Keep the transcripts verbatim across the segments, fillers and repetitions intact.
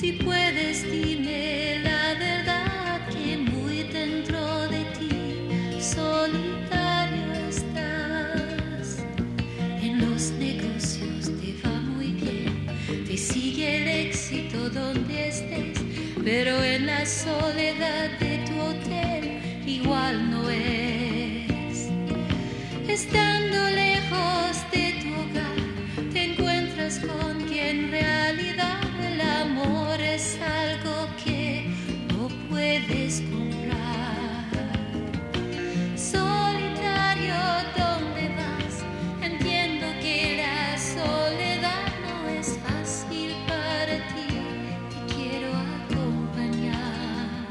Si puedes, dime la verdad que muy dentro de ti solitario estás. En los negocios te va muy bien, te sigue el éxito donde estés, pero en la soledad de tu hotel igual no es. Estando lejos de tu hogar, te encuentras con quien en realidad el amor es algo que no puedes comprar. Solitario, ¿dónde vas? Entiendo que la soledad no es fácil para ti, te quiero acompañar.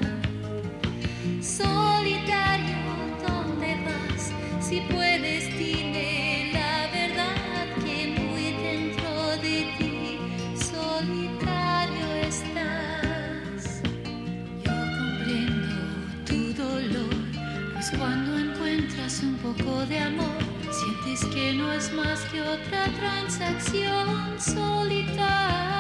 Solitario, ¿dónde vas? Si puedes, dime la verdad que muy dentro de ti solitario estás. Yo comprendo tu dolor, pues cuando encuentras un poco de amor, sientes que no es más que otra transacción solitaria.